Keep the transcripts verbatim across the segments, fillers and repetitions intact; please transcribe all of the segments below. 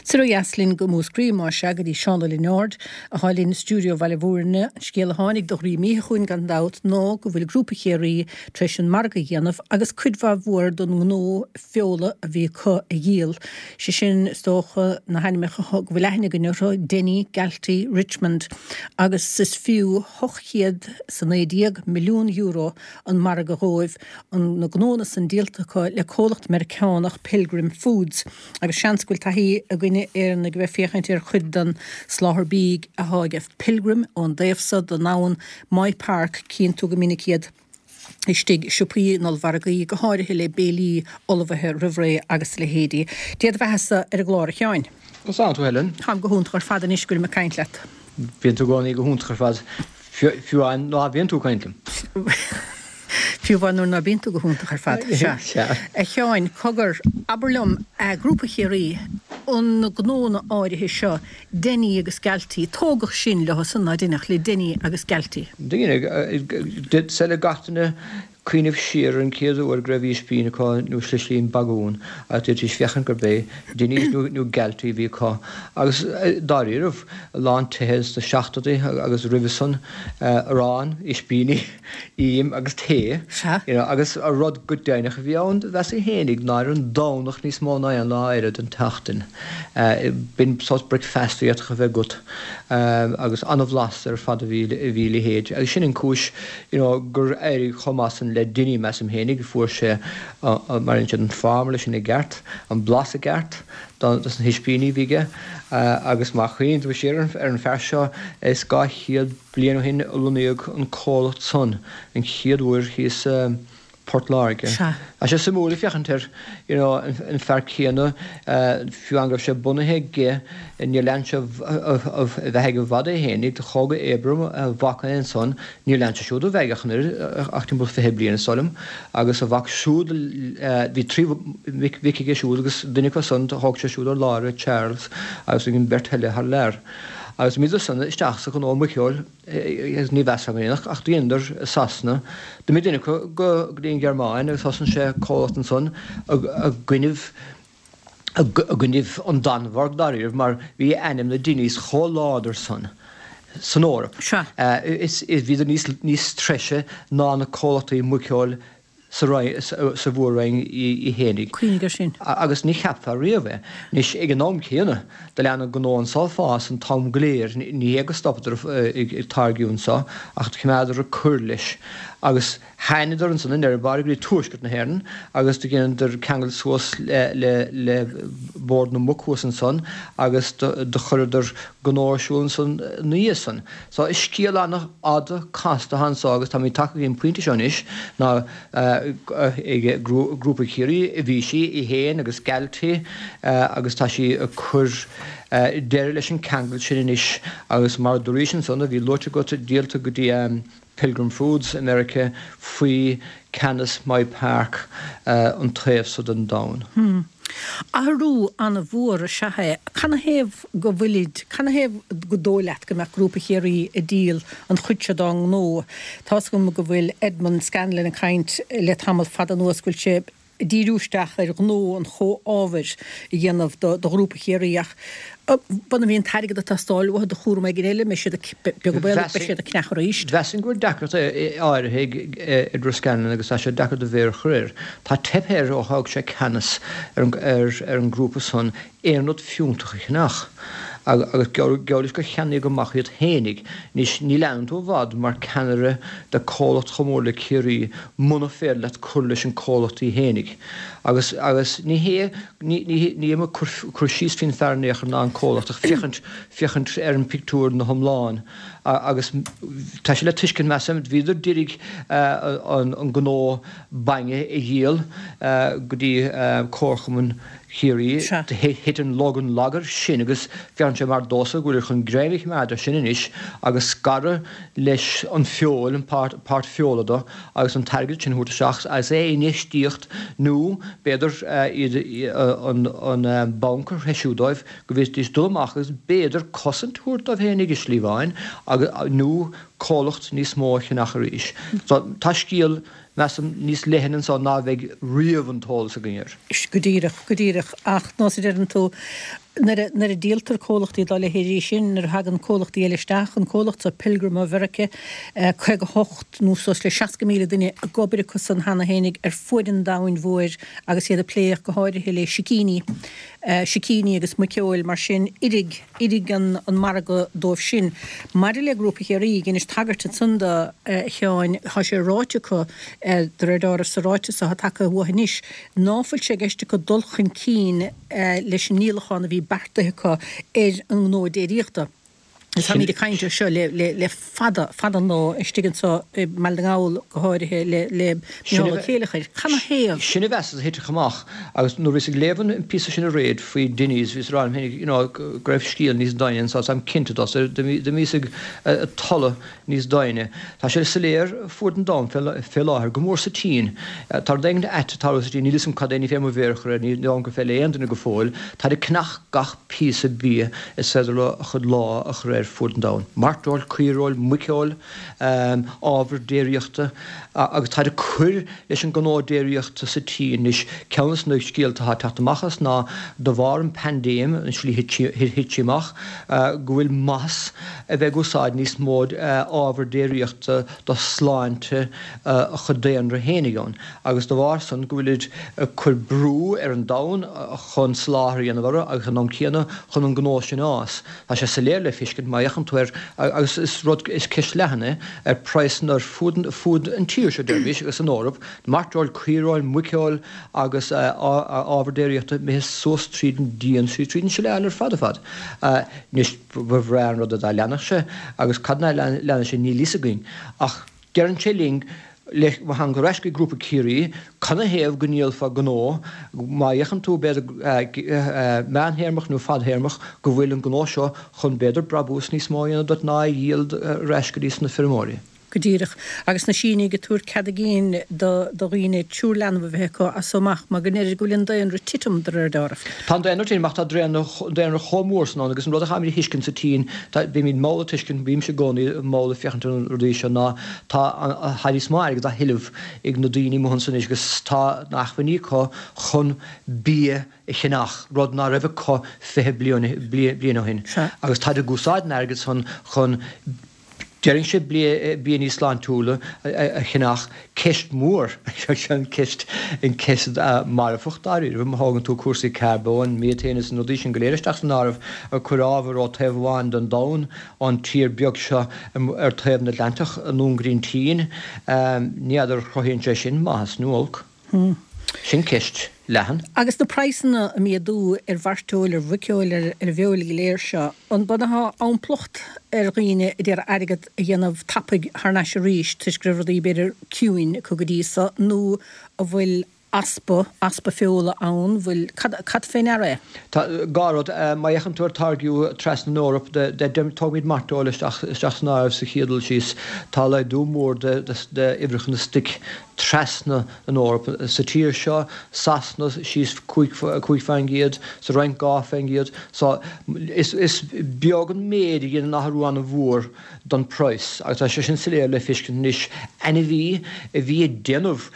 Sir Yaslin go múscrí má seagad í Seanla Nord a hálín stúdio bhile bhúrne scéal hánig do rí míchuin gan dát nó go bhfuil grúpa chéirí treis an marga dhéanamh agus cuidmhá bhuair don nó feola a bhí chu a dhéal. Si sin stócha na hainimecha go bhfuil leithna go neurá Denny, Galtí, Richmond agus sis fiú hochchéad san éideag milliún euro an marga róibh an na gnóna san díaltacha le cólacht Americánach Pilgrim Foods agus seanscuil taí a gine ar na go bheith féchaint ar chud den sláthar bíg a hágah Pilgrim ón déobhsad a nán My Park cín tú go miniciad istig siúpaí nol vargaí go háirithe le bélí olavathe rivré agus le hédí. Déad bheitsa ar a glóra cheáin. Os an tú Helen? Ham go húnt ar fad an iscuil me caint leat. Bhíonn tú gánaí go húnt ar fad fiúáin nó bhíonn tú caintlim. Fiúhhainúir na bíonn tú go húnta ar fad. A cheáin cogur Aberlum a grúpa chéirí ón na gnóna áirithe seo Denny agus Galtí tógach sin le hosanna duineach le Denny agus Galtí. Duine se le gatainna cuiineh siar an céadú ar greibhí spína cá nó slislíon bagún a dúirt is fechan gur bé Denny nó Galtí bhí cá agus daríirmh lán tehes de seachtaí agus riveson arán i spíní íim agus té agus a rud go déinech bhí an bheits i hénig ná an dánach níos mó ná an láire den tatain. Bin sós breakfastiad go bheith gut agus anmhlas ar fad a bhíle héad. Agus sin an cúis gur éirí chomásan le duine me sem hénig fuair sé mar an farm leis sin i gceart, an blas a gceart, das an hispíní bhíige agus má chuoin tú sé ar an fear seo is gá chiad blian hin luníog an cólacht son an chiadúir hís Port Large. A sé samúla fechantar an fear chéanna fiú angrah sé bunathe gé in ní leanse bheithe go bhada hénig de choga ébrum a bhacha an son ní leanse siúd a bheigechanir achtain bud fithe bliana solim agus a bhach siúd bhí trí vikiige siúd agus duine son a thug sé siúd ar láire Charles agus gin Bert Helle har léir. Agus míidir sanna isteach sa chun ómhaceol ní bheasagaíach ach dhéonidir sasna. De mí duine go gríon Gearmáin agus thosan sé cólacht an son a gcuineh a gcuineh an danmhar daríomh mar bhí enim na daoine choláidir son. San órap. Is bhíidir níos treise ná na cólachtaí muceol sa bhúraing i hénig. Cuoingar sin. Agus ní cheaptha riamh. Nís ag an nám chéanna de leanna gnóin sáfás an tám gléir ní ag stoppaidir i targiún sa ach chimeidir a cur leis. Agus hainidir an san in ar bar í túiscut na hhéan agus du gin der kegel suas le bord na mucús an son agus de churidir gnóisiún san níosan. So is scíal annach ada casta hans agus tá mí take gin puinte seis ná ag grúpa chéirí i bhí si i héin agus Galtí agus tá si a chur deir leis an kegel sin inis agus mar doréis son a bhí lote go díalta go dtí Pilgrim Foods America faoi Canis My Park an tréfhsad an dain. Hmm. Arú an a bhór a sethe, canna héh go bhfuilid, canna héh go dóileat go meach grúpa chéirí a díal an chuidse dang nó. Tás go go bhfuil Edmund Scanlon a caint le tamil fad an nóscoil sé díúisteach ar gnó an cho ábhar i dhéanamh do grúpa chéiríach. Bana bhíon tairigad a tastáil de chóra me gréile me sé beagbeile be sé a cnechar ríist. Bhesin gur dacrat áirithe i droscanan agus sé dacrat a bhéir chuir. Tá tepéir ó thug sé canas ar an grúpa son éarnod fiúntacha nach. agus geolis go cheannig go machíad hénig, nís ní leann tú bhd mar cenere de cólacht chomórla chéirí muna fér le chuirlis an cólacht í hénig. Agus agus ní hé ní éime chur síos fin fearnéachar ná an cólacht ach fichant fichant ar an pictúr na thomláin. Agus tá sé le tuiscin meam víidir dirig an gnó bange i dhéal go dtí cóchaman chéirí hit an logan lagar sin agus fearn sé mar dósa goúir chun gréimh meidir sin inis agus scara leis an feol an páirt feolada agus an targad sin thuúta seachs as é níos tíocht nó beidir an bankar heisiúdáibh go bhís dís dulmachchas beidir cosint thuúirt a bhénig is slíháin agus nó cólacht níos móche nach a ríis. Tá scíal meam níos lehanan sa ná bheith riamhantóil sa gnéir. Is go díireach go díireach ach ná sé an tú nar a díaltar cólachtaí dá le héirí sin nar hagan cólachtaí eileisteach an cólacht sa pilgrim a bherice chuig go hocht nó sos le seaca míle duine a gobir chu san hana hénig ar fuidan dáin mhuair agus iad a pléach go háirithe le sicíní. Sicíní agus muceil mar sin idig idig an an marga dómh sin. Mar le grúpa chéirí gin is tagartta sunda cheáin há sé ráite chu dredá sa ráite sa take bhuahanis. Náfuil sé geiste go dulchan cín leis an nílachána bhí bertathe chu ar an nó déiríochta. Is ha mí de caiinte seo le le fada fada nó istigin sa meldingáil go háirithe le le meála chéalachair. Chana héamh. Sinna bheas héitir chamach agus nó rís léhan in pí sinna réad faoi dinís vís rám hénig greibh scíal níos daine sa am cinnte de mí tolle níos daine. Tá sé sa léir fuair an dám fé láthir go mór sa tín. Tar dain et tar sa tí nílis sem cadéine fé bhéchar ní an go fé léanana go fóil, tá de knach gach pí a bí is féidir a chud lá a chréir fuair an dám. Martáil, cuiráil, muceáil, ábhar déiríochta agus tá de chuir leis an gná déiríochta sa tí níos ceannas nó scíalta há teachtamachchas ná do bhar an pandéim an slí hittíach go bhfuil mas a bheith gosáid níos mód ábhar déiríochta do sláinte a chudéan ra héanaán. Agus do bhar san go bhfuil chur brú ar an dám chun sláthir ana bhara agus an chéanna chun an gná sin ás. Tá sé sa léir le fiscin maiach an tuair agus is rud is cis lehanna ar preisan ar fúd an tíir se derbhís agus an árap, martáil, cuiráil, muceáil agus ábhar déiríochta mé sós trídan díon sí trídan se leannar fada fad. Nís bhrean rud a leannach se agus cadna leanna sé ní lísagain ach gearan sé ling le han go reisci grúpa cíirí canna héamh go níl fa gná má dhéchan tú beidir meanhéirmach nó fadhéirmach go bhfuil an gná seo chun beidir brabús níos máíanana dot ná díal reiscadís na firmóí. Godíirech agus na síní go túr cad a géin do riine túr leanmh bheitcha a somach má gnéidir goilinn daon ru titum ar dámh. Tá éidirtín macht déanna chomórsan agus an rud a chaimí hiscin sa tín bí mín mála tuiscin bím se gcóí mála fiochan rudí se ná tá chaí smáir go a hiileh ag na daoine mhan san agus tá nachhaní có chun bí i chinach rud ná raheh có fithe bliana hin. Agus tá a gúsáid agus chun chun Dearing sé bí Ísland túla a chinach ceist mór an ceist in ceist mar fuchtáí, bh hágann tú cuasaí carbón, météananas an nódí sin goléiristeach an ámh a churábhar ó taobháin don dán an tír beag seo ar taobh na Atlanteach an Ungrín tín, níadidir chohéonn sé sin maithas nuolc. Sin ceist lehan. Agus na praisna a míadú ar bhartóil ar bhuiceáil ar bheolaí léir seo, an banatha anplocht ar riine idir airgad a dhéanamh tappaig thna se ríis tuisgrifhí beidir ciúin chu go dísa nó a bhfuil aspa aspa feola ann bhfuil cad féin ar. Tá gárod má dhéchan túir targiú tres na Nórap de tóid martáil isteach náibh sa chéadal síos tá le dú mór de ibrechan na stick tresna an Nórap sa tíir seo sasna síos chuig féin géad sa rein gá féin géad is beaggan méad gin nachrúán a bhór don price agus tá sé sin siléir le fiscin níos ana bhí a bhí déanamh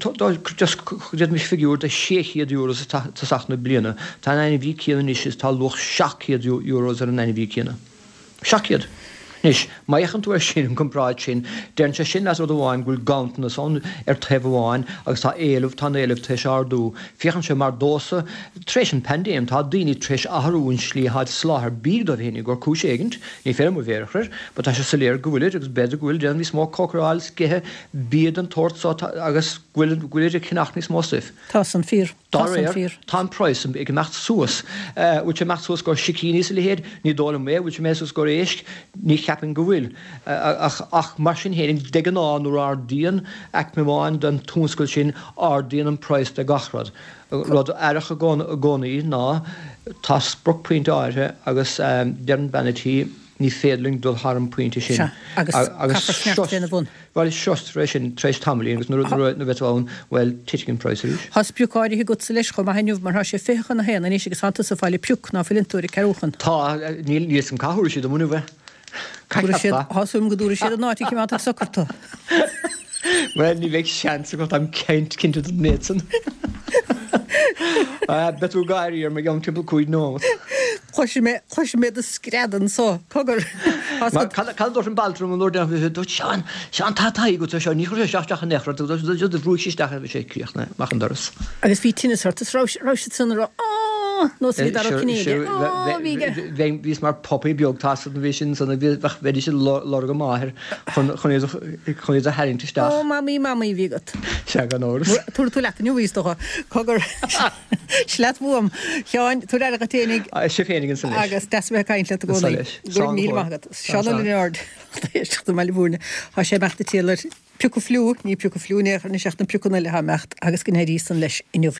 réad mis fiúr de séchéad euros tá sachna bliana. Tá na bhí céanna níos is tá loch seachéad euros ar an na bhí céanna. Seachéad. Nis, má dhéchan tú ar sin an compráid sin, déann sé sin as ó bháin ghfuil gantain son ar taobháin agus tá éileh tá éileh teis ardú. Fiochan sé mar dósa treis an pandéim tá daoine treis athún slíáid sláthar bíag do bhéine gur cúis éigent, ní fér mo bhéchar, ba tá sé sa léir gohfuilir agus beidir gohfuil déan níos mó coráil scithe bíad an tort agus ghuiidir cinach níos mó sih. Tá san fír. Tá an price ag mecht suas, bhil sé mecht suas gur sicíní sa léhéad, ní dóla mé, bhil sé mé sus gur éisc, ní ceapan go bhfuil. Ach mar sin héann de an ná nó ardíon ag mé bháin den túnscoil sin ardíon an price de gachrad. Rud airicha gcónaí ná tá spruc puinte áire agus dearan banatí ní féadling dul harm puinte sin. Bhil is seost rééis sin trééis tamlíí agus nó na bheitháin bhfuil tiicin priceéis. Has piúáirí go sa leis chu hainúh mar sé féchan na héna níos agus ananta sa fáile piúc ná fillintúí ceúchan. Tá níl níos an cathúir siad do mú bheith. Hasúm go dúra siad nátí má socartá. Well ní bheith sean go am ceint cinnte nésan. Betú gaiir me gam timp cuaid nó. chuisi mé chuisi mé a screadan só cogur Cal an baltrum an Lord Sean Sean tátaí go seo ní chu seach nechra de rúisisteach bh sé críochna mach an doras. Agus bhí tinnisartas ráisi sanra nó vís mar popí beagtá an visin sanna bhíh veidir se lo go máthir chuid a herintiste. Ó mamí mamí vígat. Se an óras. Tú tú leú vístocha cogur sleat bhm Seáin tú a ténig sé fénig san agus de caiint le go mí mágad. Seán leord éiste me bhúrne há sé meachta tíir piú fliú ní piú fliúnéach na seach na piúna le ha mecht agus gin rí san leis inniu